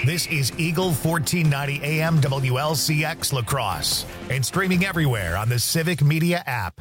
This is Eagle 1490 AM WLCX La Crosse and streaming everywhere on the Civic Media app.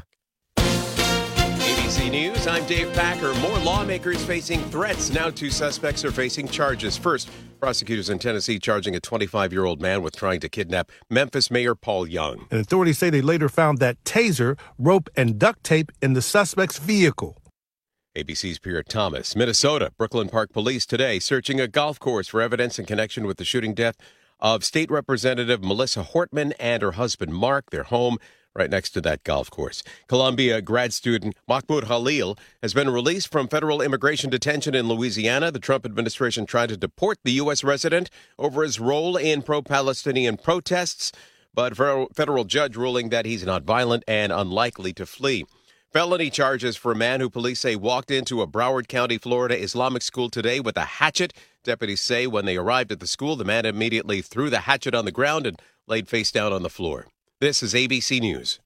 ABC News, I'm Dave Packer. More lawmakers facing threats. Now 2 suspects are facing charges. First, prosecutors in Tennessee charging a 25-year-old man with trying to kidnap Memphis Mayor Paul Young. And authorities say they later found that taser, rope, and duct tape in the suspect's vehicle. ABC's Pierre Thomas. Minnesota, Brooklyn Park Police today searching a golf course for evidence in connection with the shooting death of State Representative Melissa Hortman and her husband Mark. Their home right next to that golf course. Columbia grad student Mahmoud Khalil has been released from federal immigration detention in Louisiana. The Trump administration tried to deport the U.S. resident over his role in pro-Palestinian protests, but federal judge ruling that he's not violent and unlikely to flee. Felony charges for a man who police say walked into a Broward County, Florida Islamic school today with a hatchet. Deputies say when they arrived at the school, the man immediately threw the hatchet on the ground and laid face down on the floor. This is ABC News.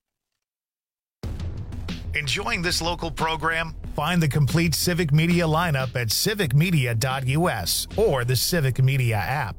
Enjoying this local program? Find the complete Civic Media lineup at civicmedia.us or the Civic Media app.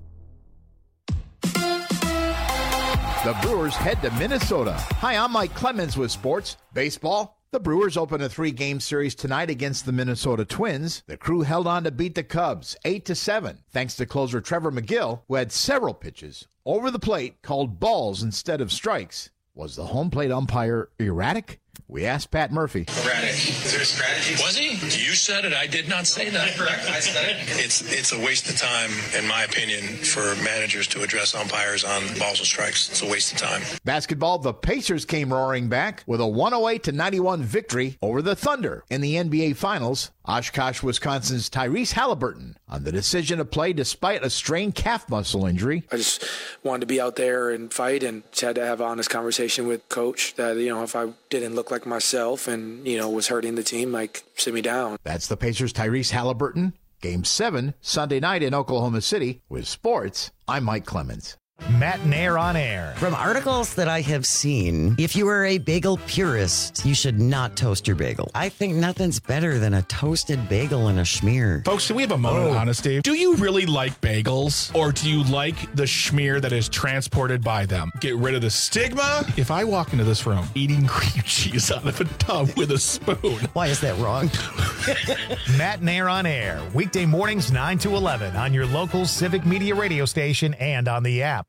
The Brewers head to Minnesota. Hi, I'm Mike Clemens with sports. Baseball. The Brewers open a 3-game series tonight against the Minnesota Twins. The crew held on to beat the Cubs 8-7, thanks to closer Trevor McGill, who had several pitches over the plate called balls instead of strikes. Was the home plate umpire erratic? We asked Pat Murphy. Erratic. Is there a strategy? Was he? You said it. I did not say that. Correct. I said it. It's a waste of time, in my opinion, for managers to address umpires on balls and strikes. It's a waste of time. Basketball, the Pacers came roaring back with a 108-91 victory over the Thunder in the NBA Finals. Oshkosh, Wisconsin's Tyrese Halliburton on the decision to play despite a strained calf muscle injury. I just wanted to be out there and fight, and just had to have an honest conversation with coach that, if I didn't look like myself and, was hurting the team, sit me down. That's the Pacers' Tyrese Halliburton. Game 7, Sunday night in Oklahoma City. With sports, I'm Mike Clemens. Matt Nair on air. From articles that I have seen, if you are a bagel purist, you should not toast your bagel. I think nothing's better than a toasted bagel and a schmear. Folks, can we have a moment of honesty? Do you really like bagels, or do you like the schmear that is transported by them? Get rid of the stigma. If I walk into this room eating cream cheese out of a tub with a spoon. Why is that wrong? Matt Nair on air. Weekday mornings 9 to 11 on your local Civic Media radio station and on the app.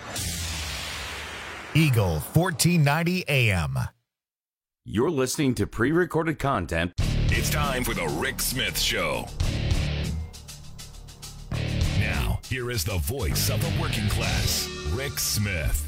Eagle 1490 AM. You're listening to pre-recorded content. It's time for the Rick Smith Show. Now, here is the voice of the working class, Rick Smith.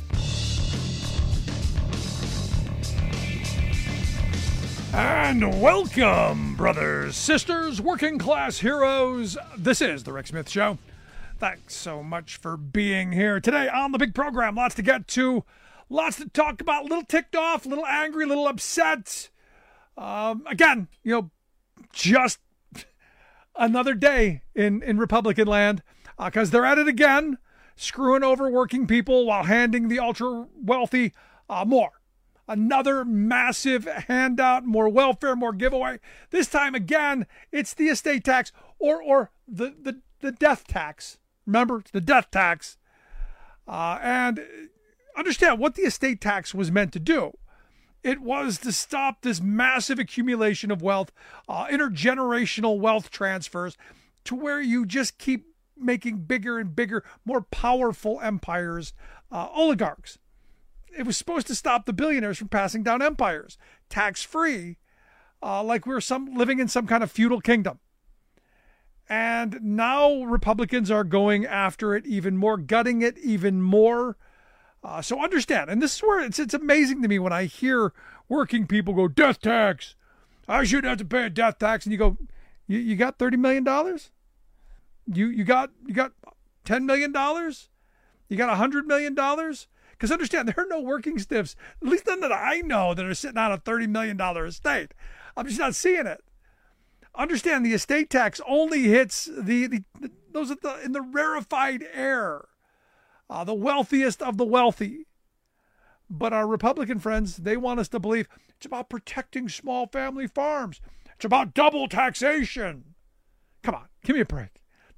And welcome, brothers, sisters, working class heroes. This is the Rick Smith Show. Thanks so much for being here today on the big program. Lots to get to, lots to talk about. A little ticked off, a little angry, a little upset. Again, just another day in Republican land, because they're at it again, screwing over working people while handing the ultra wealthy more. Another massive handout, more welfare, more giveaway. This time again, it's the estate tax or the death tax. Remember, it's the death tax. And understand what the estate tax was meant to do. It was to stop this massive accumulation of wealth, intergenerational wealth transfers, to where you just keep making bigger and bigger, more powerful empires, oligarchs. It was supposed to stop the billionaires from passing down empires, tax-free, like we were living in some kind of feudal kingdom. And now Republicans are going after it even more, gutting it even more. So understand, and this is where it's amazing to me when I hear working people go, death tax. I shouldn't have to pay a death tax. And you go, you got $30 million? You got $10 million? You got $100 million? Because understand, there are no working stiffs, at least none that I know, that are sitting on a $30 million estate. I'm just not seeing it. Understand, the estate tax only hits those in the rarefied air, the wealthiest of the wealthy. But our Republican friends, they want us to believe it's about protecting small family farms. It's about double taxation. Come on, give me a break.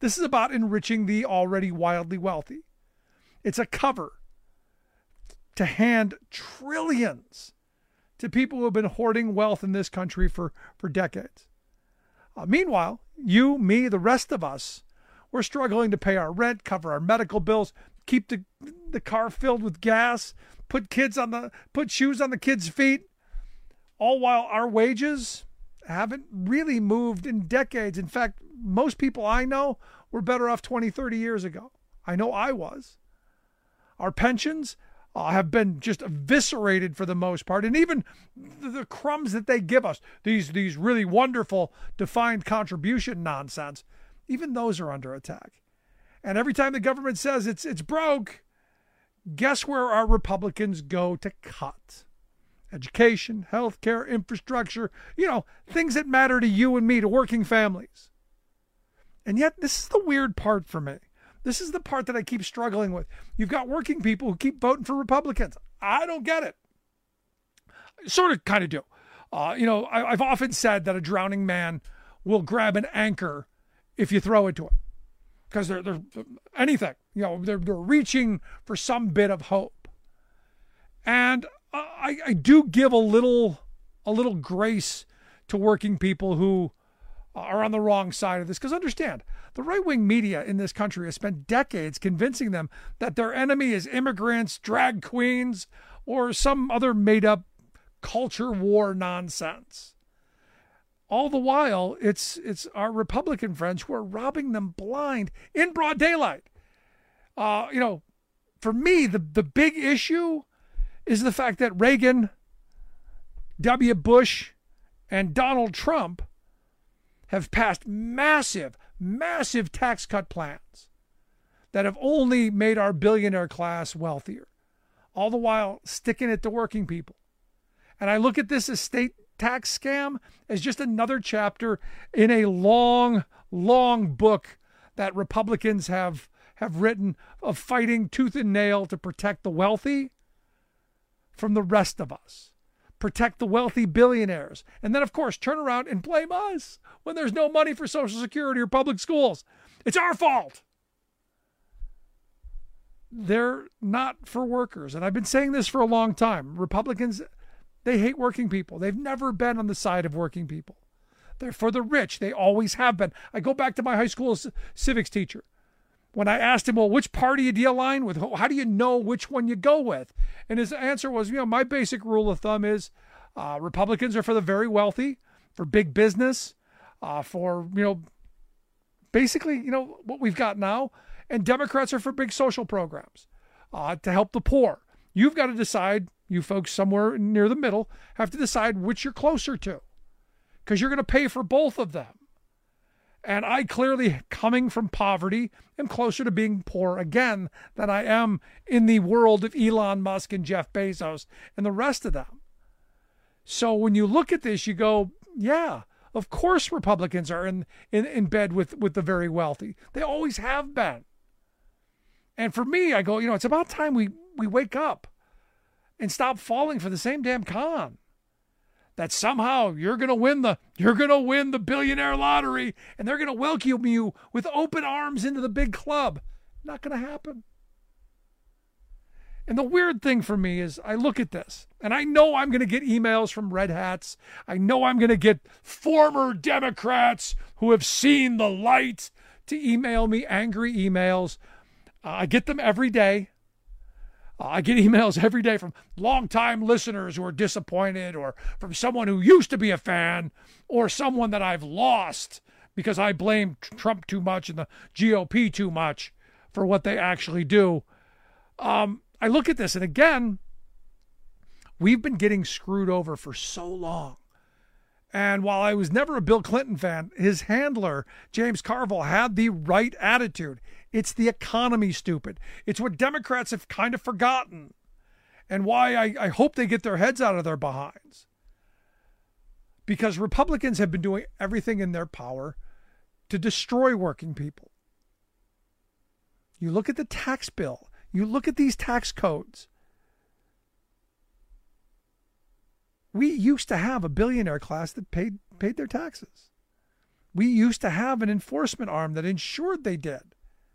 This is about enriching the already wildly wealthy. It's a cover to hand trillions to people who have been hoarding wealth in this country for decades. Meanwhile, you, me, the rest of us, we're struggling to pay our rent, cover our medical bills, keep the car filled with gas, put shoes on the kids' feet, all while our wages haven't really moved in decades. In fact, most people I know were better off 20, 30 years ago. I know I was. Our pensions have been just eviscerated for the most part. And even the crumbs that they give us, these really wonderful defined contribution nonsense, even those are under attack. And every time the government says it's broke, guess where our Republicans go to cut? Education, healthcare, infrastructure, things that matter to you and me, to working families. And yet, this is the weird part for me. This is the part that I keep struggling with. You've got working people who keep voting for Republicans. I don't get it. I sort of kind of do. I've often said that a drowning man will grab an anchor if you throw it to him, because they're anything. They're reaching for some bit of hope. And I do give a little grace to working people who are on the wrong side of this, because understand, the right-wing media in this country has spent decades convincing them that their enemy is immigrants, drag queens, or some other made-up culture war nonsense. All the while, it's our Republican friends who are robbing them blind in broad daylight. For me, the big issue is the fact that Reagan, W. Bush, and Donald Trump have passed massive tax cut plans that have only made our billionaire class wealthier, all the while sticking it to working people. And I look at this estate tax scam as just another chapter in a long book that Republicans have written of fighting tooth and nail to protect the wealthy from the rest of us. Protect the wealthy billionaires. And then, of course, turn around and blame us when there's no money for Social Security or public schools. It's our fault. They're not for workers. And I've been saying this for a long time. Republicans, they hate working people. They've never been on the side of working people. They're for the rich. They always have been. I go back to my high school civics teacher. When I asked him, well, which party do you align with? How do you know which one you go with? And his answer was, my basic rule of thumb is Republicans are for the very wealthy, for big business, for, basically, what we've got now. And Democrats are for big social programs to help the poor. You've got to decide, you folks somewhere near the middle, have to decide which you're closer to, because you're going to pay for both of them. And I clearly, coming from poverty, am closer to being poor again than I am in the world of Elon Musk and Jeff Bezos and the rest of them. So when you look at this, you go, yeah, of course Republicans are in bed with the very wealthy. They always have been. And for me, I go, it's about time we wake up and stop falling for the same damn con. That somehow you're going to win the billionaire lottery and they're going to welcome you with open arms into the big club. Not going to happen. And the weird thing for me is I look at this and I know I'm going to get emails from red hats. I know I'm going to get former Democrats who have seen the light to email me angry emails. I get them every day. I get emails every day from longtime listeners who are disappointed, or from someone who used to be a fan, or someone that I've lost because I blame Trump too much and the GOP too much for what they actually do. I look at this, and again, we've been getting screwed over for so long. And while I was never a Bill Clinton fan, his handler, James Carville, had the right attitude. It's the economy, stupid. It's what Democrats have kind of forgotten, and why I hope they get their heads out of their behinds. Because Republicans have been doing everything in their power to destroy working people. You look at the tax bill. You look at these tax codes. We used to have a billionaire class that paid their taxes. We used to have an enforcement arm that ensured they did.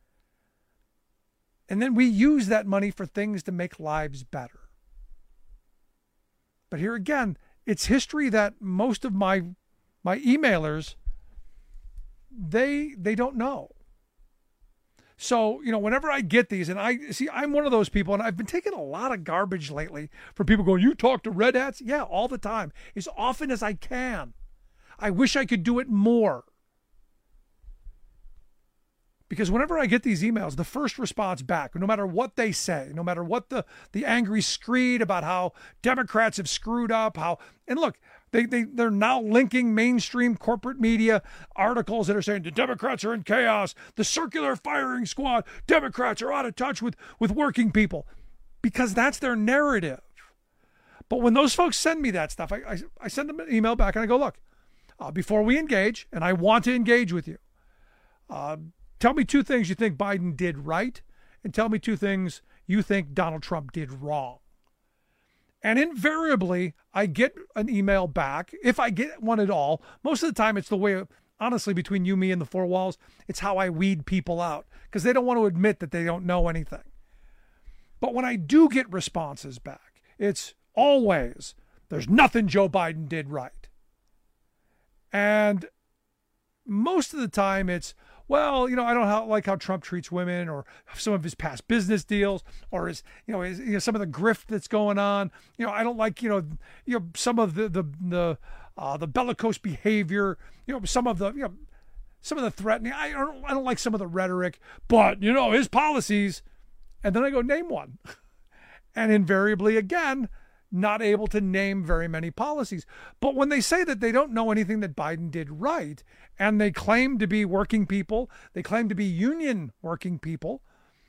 And then we use that money for things to make lives better. But here again, it's history that most of my emailers, they don't know. So, whenever I get these, and I'm one of those people, and I've been taking a lot of garbage lately from people going, you talk to Red Hats? Yeah, all the time, as often as I can. I wish I could do it more. Because whenever I get these emails, the first response back, no matter what they say, no matter what the angry screed about how Democrats have screwed up, and look, they're now linking mainstream corporate media articles that are saying the Democrats are in chaos, the circular firing squad, Democrats are out of touch with working people, because that's their narrative. But when those folks send me that stuff, I send them an email back and I go, look, before we engage, and I want to engage with you, tell me 2 things you think Biden did right, and tell me 2 things you think Donald Trump did wrong. And invariably, I get an email back, if I get one at all. Most of the time, it's the way, honestly, between you, me, and the 4 walls, it's how I weed people out, because they don't want to admit that they don't know anything. But when I do get responses back, it's always, there's nothing Joe Biden did right. And most of the time, it's, well, I don't like how Trump treats women, or some of his past business deals, or his some of the grift that's going on. I don't like, some of the bellicose behavior, some of the threatening. I don't like some of the rhetoric, but his policies. And then I go, name one. And invariably, again, not able to name very many policies. But when they say that they don't know anything that Biden did right, and they claim to be working people, they claim to be union working people,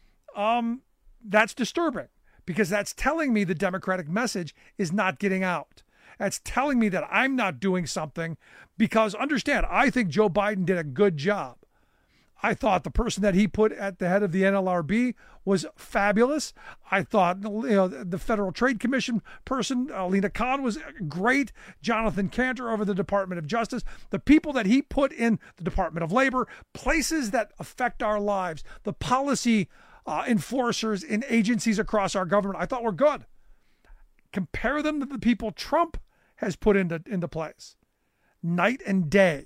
that's disturbing, because that's telling me the Democratic message is not getting out. That's telling me that I'm not doing something, because understand, I think Joe Biden did a good job. I thought the person that he put at the head of the NLRB was fabulous. I thought the Federal Trade Commission person, Lena Khan, was great. Jonathan Cantor over the Department of Justice. The people that he put in the Department of Labor, places that affect our lives, the policy enforcers in agencies across our government, I thought were good. Compare them to the people Trump has put into place. Night and day.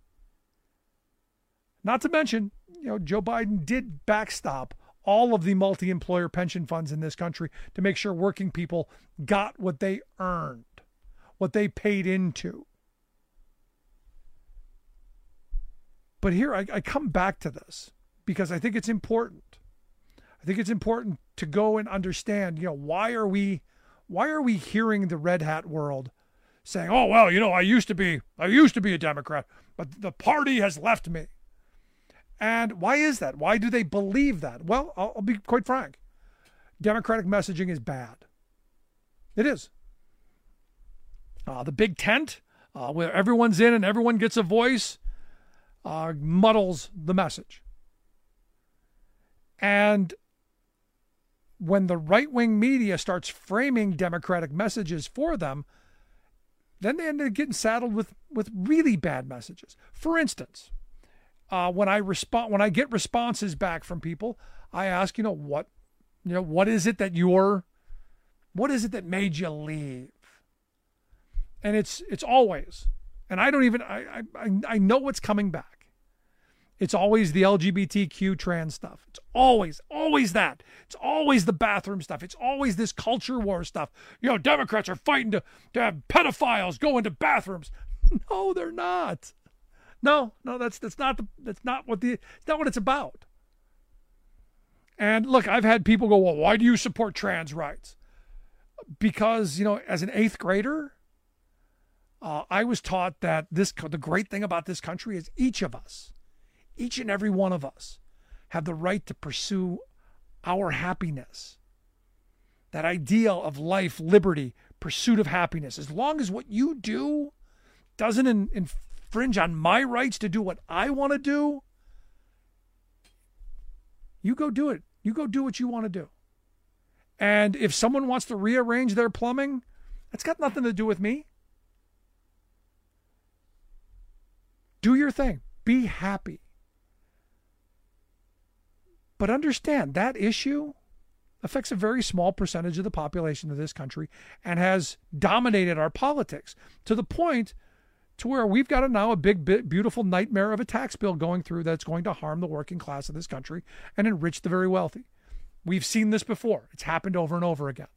Not to mention, Joe Biden did backstop all of the multi-employer pension funds in this country to make sure working people got what they earned, what they paid into. But here I come back to this because I think it's important. I think it's important to go and understand, why are we hearing the Red Hat world saying, oh, well, I used to be a Democrat, but the party has left me. And why is that? Why do they believe that? Well, I'll be quite frank. Democratic messaging is bad. It is. The big tent, where everyone's in and everyone gets a voice, muddles the message. And when the right-wing media starts framing Democratic messages for them, then they end up getting saddled with really bad messages. For instance, when I get responses back from people, I ask, what is it that what is it that made you leave? And it's always, and I know what's coming back. It's always the LGBTQ trans stuff. It's always that. It's always the bathroom stuff. It's always this culture war stuff. Democrats are fighting to have pedophiles go into bathrooms. No, they're not. No, that's not what it's about. And look, I've had people go, well, why do you support trans rights? Because, as an 8th grader, I was taught that the great thing about this country is each and every one of us, have the right to pursue our happiness. That ideal of life, liberty, pursuit of happiness. As long as what you do doesn't infringe on my rights to do what I want to do, you go do it. You go do what you want to do. And if someone wants to rearrange their plumbing, that's got nothing to do with me. Do your thing. Be happy. But understand that issue affects a very small percentage of the population of this country and has dominated our politics to the point to where we've got now a big, beautiful nightmare of a tax bill going through that's going to harm the working class of this country and enrich the very wealthy. We've seen this before. It's happened over and over again.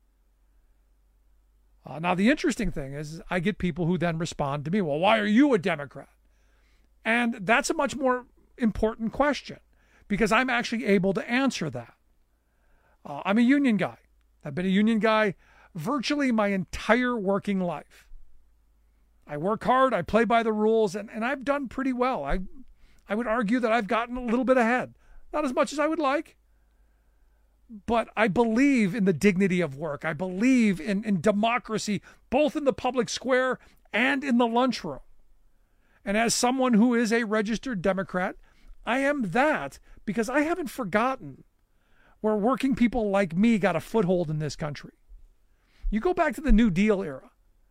Now, the interesting thing is I get people who then respond to me, well, why are you a Democrat? And that's a much more important question because I'm actually able to answer that. I'm a union guy. I've been a union guy virtually my entire working life. I work hard, I play by the rules, and I've done pretty well. I would argue that I've gotten a little bit ahead. Not as much as I would like, but I believe in the dignity of work. I believe in democracy, both in the public square and in the lunchroom. And as someone who is a registered Democrat, I am that because I haven't forgotten where working people like me got a foothold in this country. You go back to the New Deal era.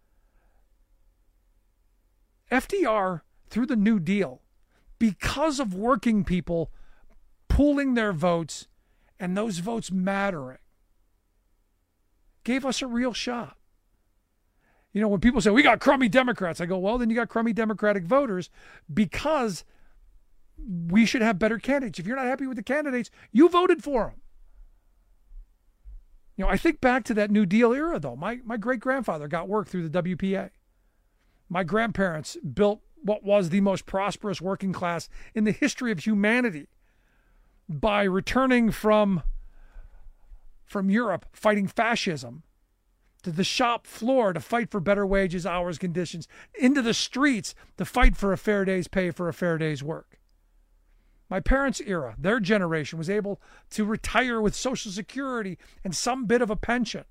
FDR, through the New Deal, because of working people pooling their votes and those votes mattering, gave us a real shot. You know, when people say, we got crummy Democrats, I go, well, then you got crummy Democratic voters because we should have better candidates. If you're not happy with the candidates, you voted for them. You know, I think back to that New Deal era, though. My great-grandfather got work through the WPA. My grandparents built what was the most prosperous working class in the history of humanity by returning from Europe, fighting fascism, to the shop floor to fight for better wages, hours, conditions, into the streets to fight for a fair day's pay for a fair day's work. My parents' era, their generation, was able to retire with Social Security and some bit of a pension.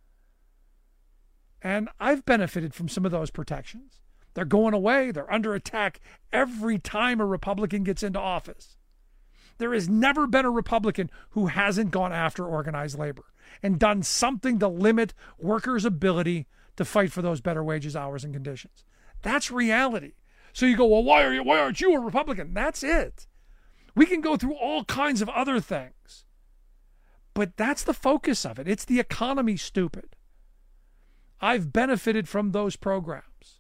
And I've benefited from some of those protections. They're going away. They're under attack every time a Republican gets into office. There has never been a Republican who hasn't gone after organized labor and done something to limit workers' ability to fight for those better wages, hours, and conditions. That's reality. So you go, well, why aren't you a Republican? That's it. We can go through all kinds of other things. But that's the focus of it. It's the economy, stupid. I've benefited from those programs.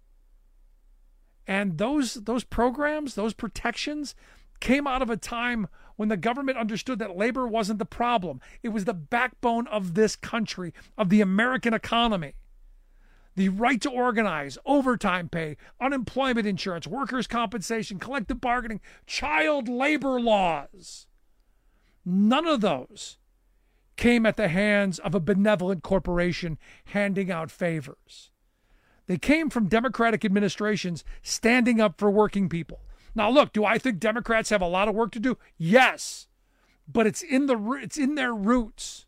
And those programs, those protections, came out of a time when the government understood that labor wasn't the problem. It was the backbone of this country, of the American economy. The right to organize, overtime pay, unemployment insurance, workers' compensation, collective bargaining, child labor laws. None of those came at the hands of a benevolent corporation handing out favors. They came from Democratic administrations standing up for working people. Now, look, do I think Democrats have a lot of work to do? Yes, but it's in their roots.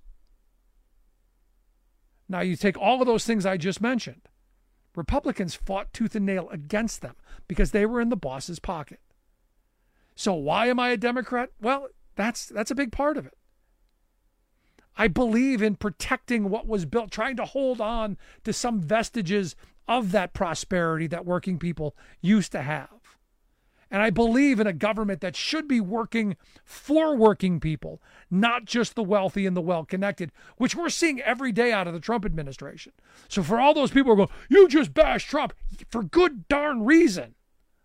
Now, you take all of those things I just mentioned. Republicans fought tooth and nail against them because they were in the boss's pocket. So why am I a Democrat? Well, that's a big part of it. I believe in protecting what was built, trying to hold on to some vestiges of that prosperity that working people used to have. And I believe in a government that should be working for working people, not just the wealthy and the well-connected, which we're seeing every day out of the Trump administration. So for all those people who are going, you just bash Trump, for good darn reason.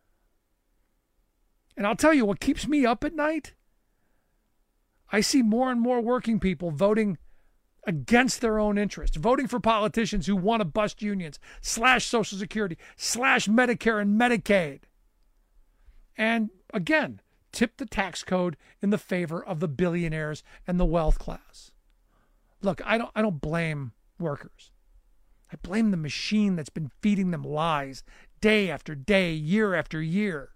And I'll tell you what keeps me up at night. I see more and more working people voting against their own interests, voting for politicians who want to bust unions, slash Social Security, slash Medicare and Medicaid. And again, tip the tax code in the favor of the billionaires and the wealth class. Look, I don't blame workers. I blame the machine that's been feeding them lies day after day, year after year.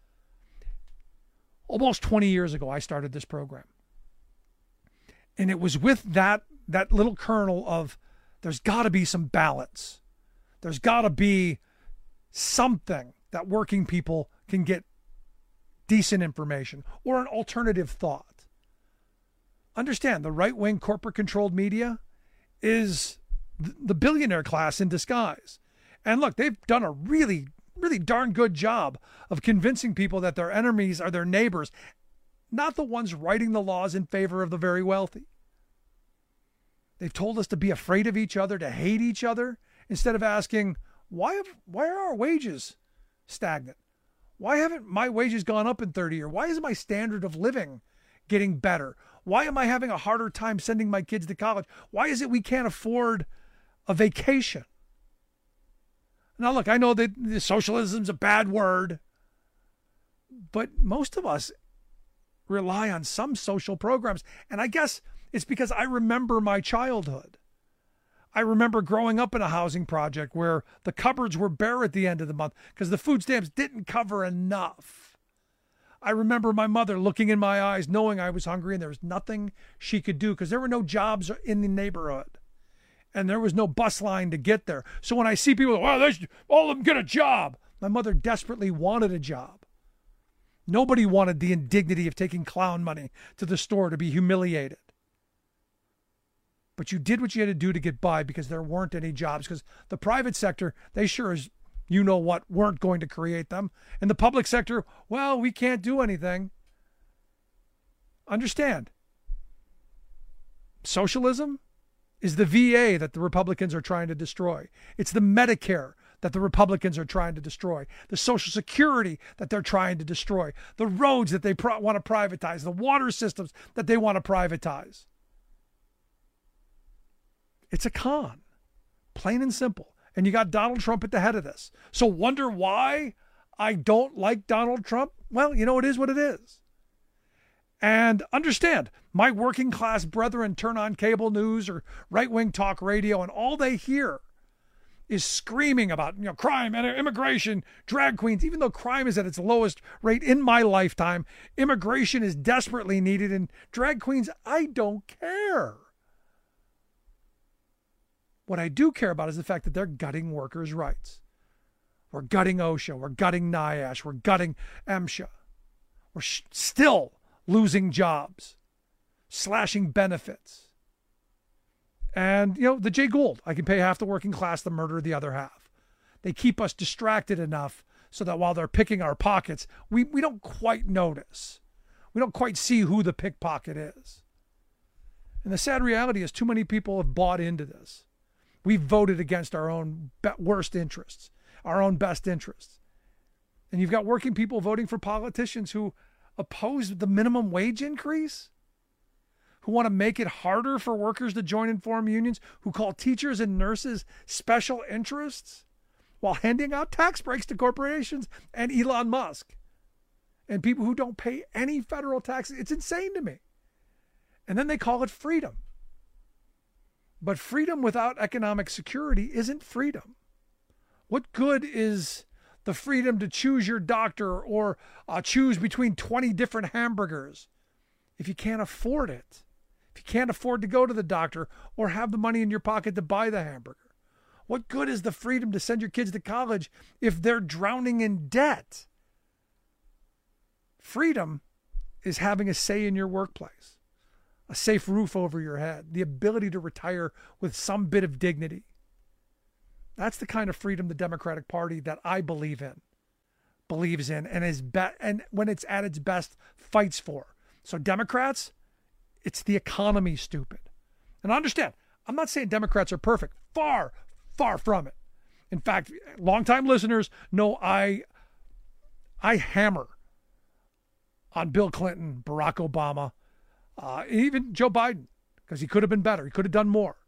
Almost 20 years ago, I started this program. And it was with that little kernel of there's got to be some balance. There's got to be something that working people can get decent information or an alternative thought. Understand, the right-wing corporate-controlled media is the billionaire class in disguise. And look, they've done a really really darn good job of convincing people that their enemies are their neighbors, not the ones writing the laws in favor of the very wealthy. They've told us to be afraid of each other, to hate each other, instead of asking, why are our wages stagnant? Why haven't my wages gone up in 30 years? Why is my standard of living getting better? Why am I having a harder time sending my kids to college? Why is it we can't afford a vacation? Now, look, I know that socialism's a bad word, but most of us rely on some social programs. And I guess it's because I remember my childhood. I remember growing up in a housing project where the cupboards were bare at the end of the month because the food stamps didn't cover enough. I remember my mother looking in my eyes, knowing I was hungry, and there was nothing she could do because there were no jobs in the neighborhood. And there was no bus line to get there. So when I see people, well, they should all of them get a job. My mother desperately wanted a job. Nobody wanted the indignity of taking clown money to the store to be humiliated. But you did what you had to do to get by because there weren't any jobs. Because the private sector, they sure as you know what, weren't going to create them. And the public sector, well, we can't do anything. Understand, socialism is the VA that the Republicans are trying to destroy. It's the Medicare that the Republicans are trying to destroy. The Social Security that they're trying to destroy. The roads that they want to privatize. The water systems that they want to privatize. It's a con, plain and simple. And you got Donald Trump at the head of this. So wonder why I don't like Donald Trump? Well, you know, it is what it is. And understand, my working class brethren turn on cable news or right-wing talk radio, and all they hear is screaming about, crime and immigration, drag queens. Even though crime is at its lowest rate in my lifetime, immigration is desperately needed, and drag queens, I don't care. What I do care about is the fact that they're gutting workers' rights. We're gutting OSHA. We're gutting NIOSH. We're gutting MSHA. We're still losing jobs, slashing benefits. And, the Jay Gould, I can pay half the working class to murder the other half. They keep us distracted enough so that while they're picking our pockets, we don't quite notice. We don't quite see who the pickpocket is. And the sad reality is too many people have bought into this. We've voted against our own worst interests, our own best interests. And you've got working people voting for politicians who oppose the minimum wage increase, who want to make it harder for workers to join and form unions, who call teachers and nurses special interests, while handing out tax breaks to corporations and Elon Musk and people who don't pay any federal taxes. It's insane to me. And then they call it freedom. But freedom without economic security isn't freedom. What good is the freedom to choose your doctor or choose between 20 different hamburgers if you can't afford it? If you can't afford to go to the doctor or have the money in your pocket to buy the hamburger? What good is the freedom to send your kids to college if they're drowning in debt? Freedom is having a say in your workplace. A safe roof over your head, the ability to retire with some bit of dignity. That's the kind of freedom the Democratic Party that I believes in, and when it's at its best, fights for. So Democrats, it's the economy, stupid. And understand, I'm not saying Democrats are perfect. Far, far from it. In fact, longtime listeners know I hammer on Bill Clinton, Barack Obama, even Joe Biden, because he could have been better. He could have done more.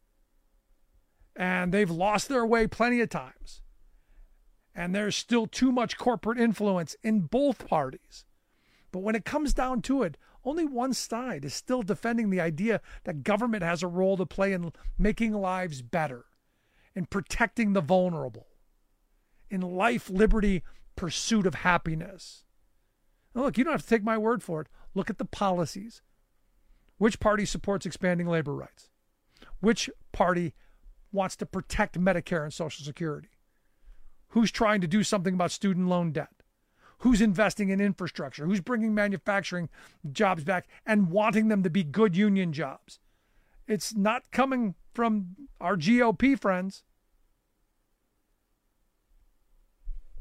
And they've lost their way plenty of times. And there's still too much corporate influence in both parties. But when it comes down to it, only one side is still defending the idea that government has a role to play in making lives better, in protecting the vulnerable, in life, liberty, pursuit of happiness. Now look, you don't have to take my word for it. Look at the policies. Which party supports expanding labor rights? Which party wants to protect Medicare and Social Security? Who's trying to do something about student loan debt? Who's investing in infrastructure? Who's bringing manufacturing jobs back and wanting them to be good union jobs? It's not coming from our GOP friends.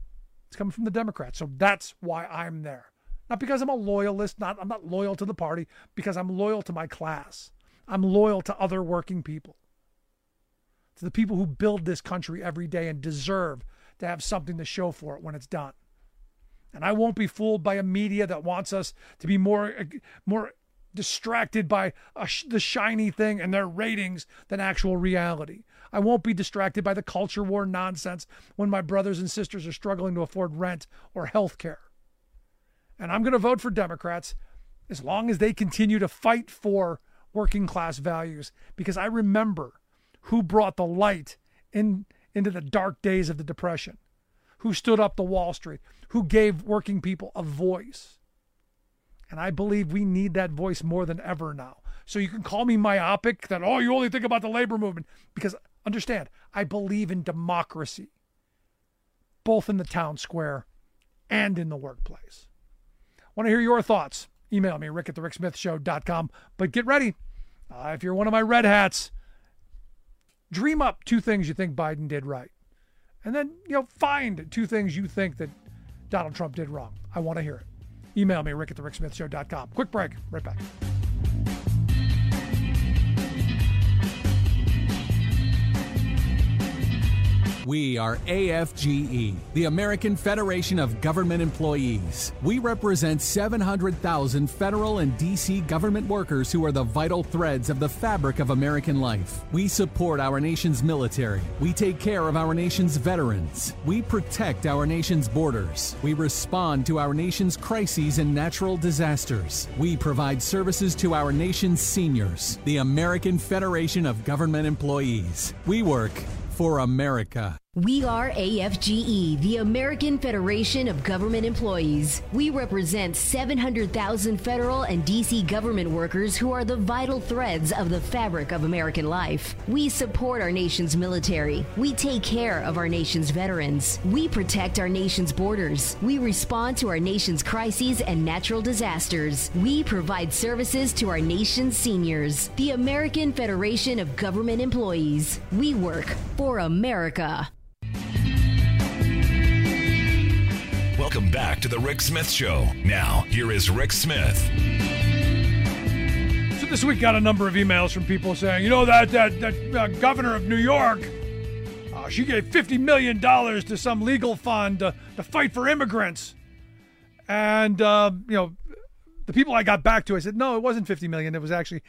It's coming from the Democrats. So that's why I'm there. Not because I'm a loyalist. I'm not loyal to the party, because I'm loyal to my class. I'm loyal to other working people, to the people who build this country every day and deserve to have something to show for it when it's done. And I won't be fooled by a media that wants us to be more distracted by the shiny thing and their ratings than actual reality. I won't be distracted by the culture war nonsense when my brothers and sisters are struggling to afford rent or health care. And I'm going to vote for Democrats as long as they continue to fight for working class values, because I remember who brought the light into the dark days of the Depression, who stood up to Wall Street, who gave working people a voice. And I believe we need that voice more than ever now. So you can call me myopic that, you only think about the labor movement, because understand, I believe in democracy, both in the town square and in the workplace. Want to hear your thoughts? Email me, rick@thericksmithshow.com. But get ready. If you're one of my red hats, dream up 2 things you think Biden did right. And then, find 2 things you think that Donald Trump did wrong. I want to hear it. Email me, rick@thericksmithshow.com. Quick break. Right back. We are AFGE, the American Federation of Government Employees. We represent 700,000 federal and D.C. government workers who are the vital threads of the fabric of American life. We support our nation's military. We take care of our nation's veterans. We protect our nation's borders. We respond to our nation's crises and natural disasters. We provide services to our nation's seniors. The American Federation of Government Employees. We work for America. We are AFGE, the American Federation of Government Employees. We represent 700,000 federal and D.C. government workers who are the vital threads of the fabric of American life. We support our nation's military. We take care of our nation's veterans. We protect our nation's borders. We respond to our nation's crises and natural disasters. We provide services to our nation's seniors. The American Federation of Government Employees. We work for America. Welcome back to the Rick Smith Show. Now, here is Rick Smith. So this week got a number of emails from people saying, that governor of New York, she gave $50 million to some legal fund to fight for immigrants. And, the people I got back to, I said, no, it wasn't $50 million. It was actually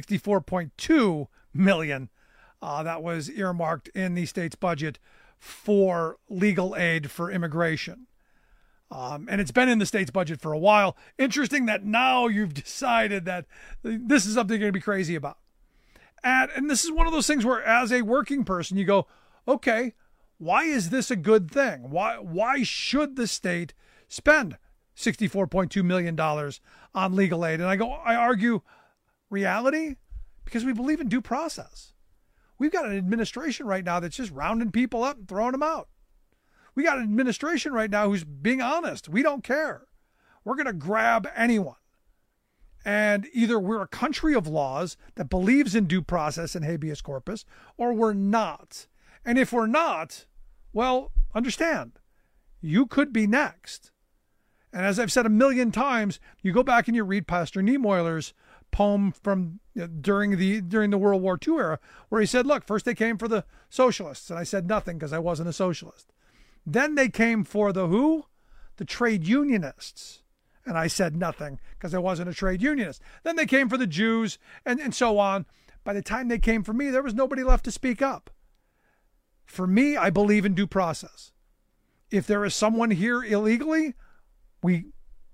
$64.2 million that was earmarked in the state's budget for legal aid for immigration. And it's been in the state's budget for a while. Interesting that now you've decided that this is something you're going to be crazy about. And this is one of those things where, as a working person, you go, okay, why is this a good thing? Why should the state spend $64.2 million on legal aid? And I argue reality, because we believe in due process. We've got an administration right now that's just rounding people up and throwing them out. We got an administration right now who's being honest. We don't care. We're going to grab anyone. And either we're a country of laws that believes in due process and habeas corpus, or we're not. And if we're not, well, understand, you could be next. And as I've said a million times, you go back and you read Pastor Niemöhler's poem from during the World War II era, where he said, look, first they came for the socialists, and I said nothing because I wasn't a socialist. Then they came for the who? The trade unionists. And I said nothing because I wasn't a trade unionist. Then they came for the Jews and so on. By the time they came for me, there was nobody left to speak up. For me, I believe in due process. If there is someone here illegally, we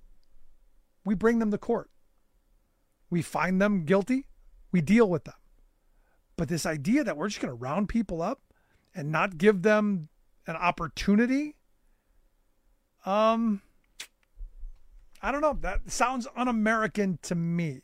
bring them to court. We find them guilty. We deal with them. But this idea that we're just going to round people up and not give them an opportunity, I don't know. That sounds un-American to me.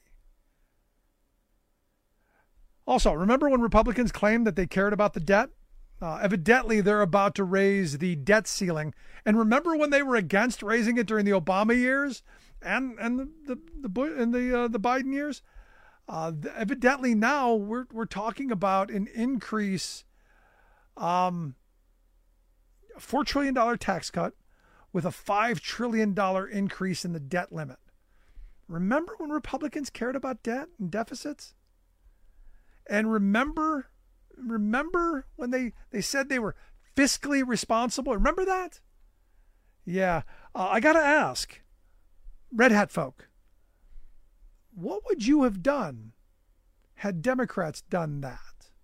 Also, remember when Republicans claimed that they cared about the debt? Evidently, they're about to raise the debt ceiling. And remember when they were against raising it during the Obama years and the Biden years? Evidently now we're talking about an increase, $4 trillion tax cut, with a $5 trillion increase in the debt limit. Remember when Republicans cared about debt and deficits? And remember when they said they were fiscally responsible? Remember that? Yeah. I got to ask, Red Hat folk, what would you have done had Democrats done that?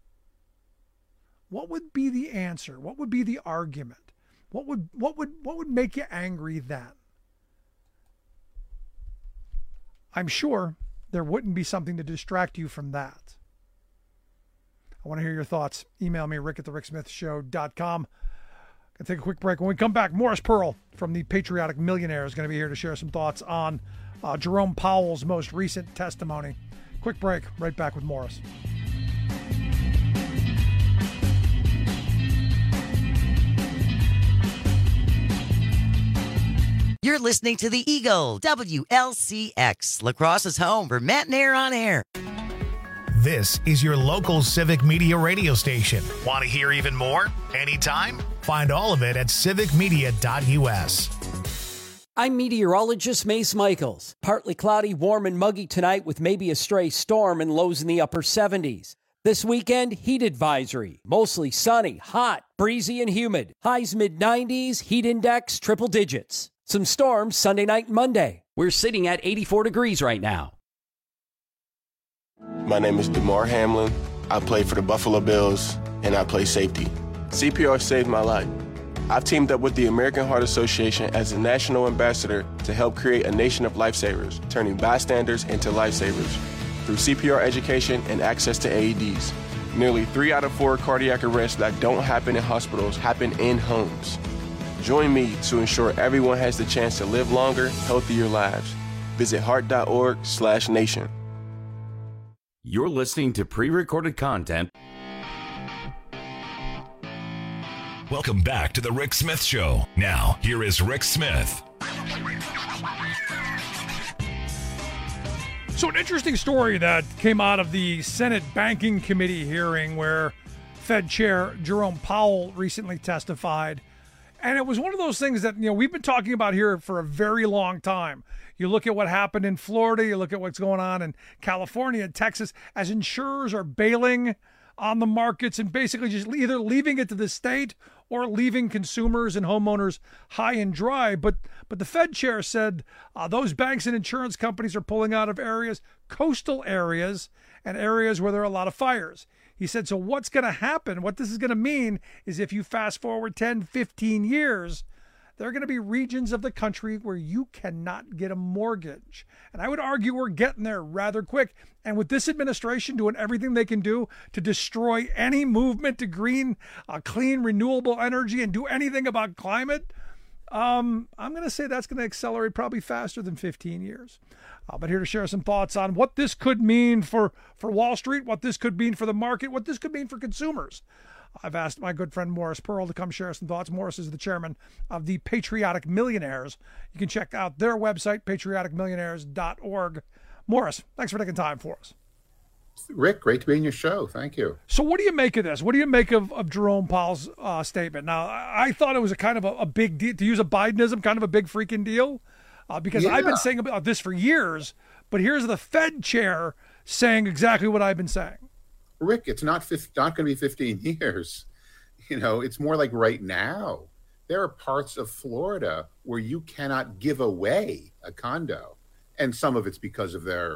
What would be the answer? What would be the argument? What would make you angry then? I'm sure there wouldn't be something to distract you from that. I want to hear your thoughts. Email me, rick@thericksmithshow.com. Gonna take a quick break. When we come back, Morris Pearl from the Patriotic Millionaire is going to be here to share some thoughts on Jerome Powell's most recent testimony. Quick break. Right back with Morris. You're listening to The Eagle, WLCX, La Crosse's home for Matt and Air on Air. This is your local civic media radio station. Want to hear even more? Anytime? Find all of it at civicmedia.us. I'm meteorologist Mace Michaels. Partly cloudy, warm and muggy tonight with maybe a stray storm and lows in the upper 70s. This weekend, heat advisory. Mostly sunny, hot, breezy, and humid. Highs mid-90s, heat index triple digits. Some storms Sunday night and Monday. We're sitting at 84 degrees right now. My name is DeMar Hamlin. I play for the Buffalo Bills, and I play safety. CPR saved my life. I've teamed up with the American Heart Association as a national ambassador to help create a nation of lifesavers, turning bystanders into lifesavers. Through CPR education and access to AEDs, nearly 3 out of 4 cardiac arrests that don't happen in hospitals happen in homes. Join me to ensure everyone has the chance to live longer, healthier lives. Visit heart.org/nation. You're listening to pre-recorded content. Welcome back to the Rick Smith Show. Now, here is Rick Smith. So an interesting story that came out of the Senate Banking Committee hearing where Fed Chair Jerome Powell recently testified. And it was one of those things that, we've been talking about here for a very long time. You look at what happened in Florida, you look at what's going on in California and Texas, as insurers are bailing on the markets and basically just either leaving it to the state or leaving consumers and homeowners high and dry. But the Fed chair said those banks and insurance companies are pulling out of areas, coastal areas, and areas where there are a lot of fires. He said, so what's going to happen, what this is going to mean is if you fast forward 10, 15 years, there are going to be regions of the country where you cannot get a mortgage. And I would argue we're getting there rather quick. And with this administration doing everything they can do to destroy any movement to green, clean, renewable energy and do anything about climate, I'm going to say that's going to accelerate probably faster than 15 years. But here to share some thoughts on what this could mean for Wall Street, what this could mean for the market, what this could mean for consumers. I've asked my good friend Morris Pearl to come share some thoughts. Morris is the chairman of the Patriotic Millionaires. You can check out their website, patrioticmillionaires.org. Morris, thanks for taking time for us. Rick, great to be in your show. Thank you. So what do you make of this? What do you make of Jerome Powell's statement? Now, I thought it was a kind of a big deal, to use a Bidenism, kind of a big freaking deal, because I've been saying about this for years, but here's the Fed chair saying exactly what I've been saying. Rick, it's not going to be 15 years. It's more like right now. There are parts of Florida where you cannot give away a condo. And some of it's because of their,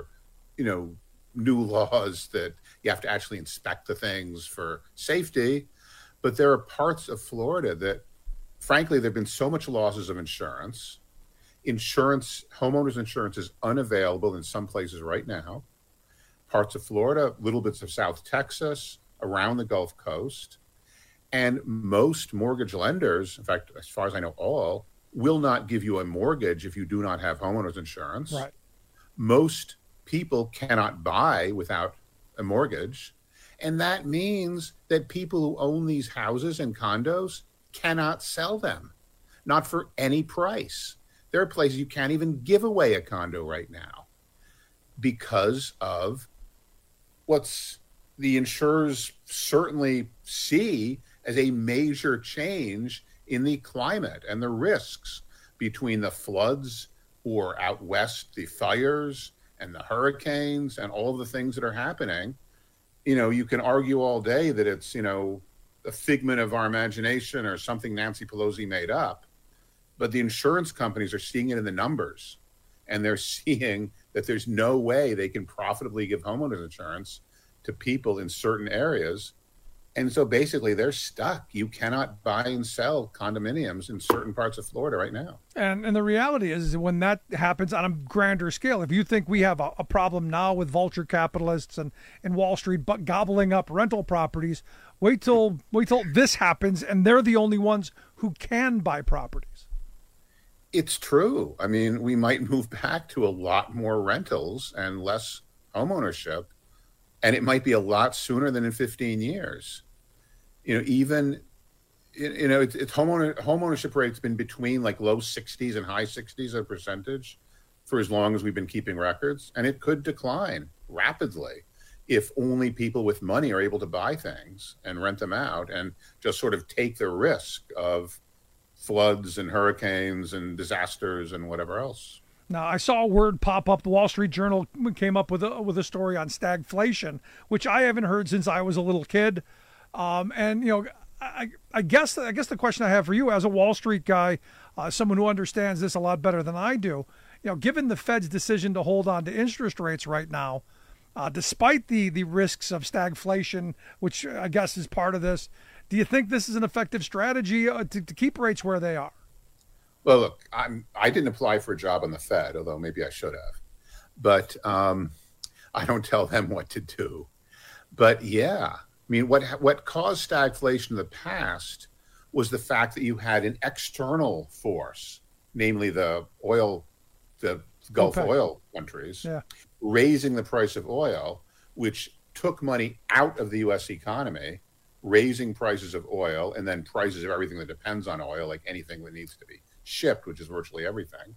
new laws that you have to actually inspect the things for safety. But there are parts of Florida that, frankly, there have been so much losses of insurance. Homeowners insurance is unavailable in some places right now. Parts of Florida, little bits of South Texas, around the Gulf Coast. And most mortgage lenders, in fact, as far as I know, all, will not give you a mortgage if you do not have homeowners insurance. Right. Most people cannot buy without a mortgage. And that means that people who own these houses and condos cannot sell them, not for any price. There are places you can't even give away a condo right now because of what's the insurers certainly see as a major change in the climate and the risks between the floods or out west, the fires and the hurricanes and all of the things that are happening. You can argue all day that it's, a figment of our imagination or something Nancy Pelosi made up. But the insurance companies are seeing it in the numbers, and they're seeing that there's no way they can profitably give homeowners insurance to people in certain areas. And so basically they're stuck. You cannot buy and sell condominiums in certain parts of Florida right now. And the reality is when that happens on a grander scale, if you think we have a problem now with vulture capitalists and Wall Street gobbling up rental properties, wait till this happens and they're the only ones who can buy properties. It's true. I mean, we might move back to a lot more rentals and less homeownership, and it might be a lot sooner than in 15 years. It's homeownership rate's been between like low 60s and high 60s a percentage for as long as we've been keeping records, and it could decline rapidly if only people with money are able to buy things and rent them out and just sort of take the risk of floods and hurricanes and disasters and whatever else. Now, I saw a word pop up. The Wall Street Journal came up with a story on stagflation, which I haven't heard since I was a little kid. I guess the question I have for you as a Wall Street guy, someone who understands this a lot better than I do, given the Fed's decision to hold on to interest rates right now, despite the risks of stagflation, which I guess is part of this, do you think this is an effective strategy to keep rates where they are? Well, look, I didn't apply for a job on the Fed, although maybe I should have. But I don't tell them what to do. But yeah, I mean, what caused stagflation in the past was the fact that you had an external force, namely the Gulf OPEC. oil countries, raising the price of oil, which took money out of the U.S. economy, raising prices of oil, and then prices of everything that depends on oil, like anything that needs to be shipped, which is virtually everything,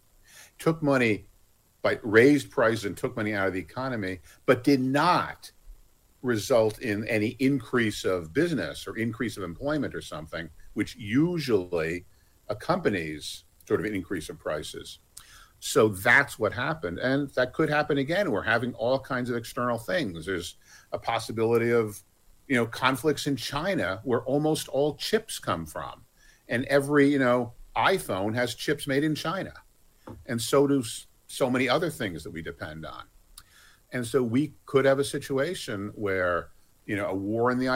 raised prices and took money out of the economy, but did not result in any increase of business or increase of employment or something, which usually accompanies sort of an increase of prices. So that's what happened. And that could happen again. We're having all kinds of external things. There's a possibility of conflicts in China where almost all chips come from. And every, iPhone has chips made in China. And so do so many other things that we depend on. And so we could have a situation where, a war in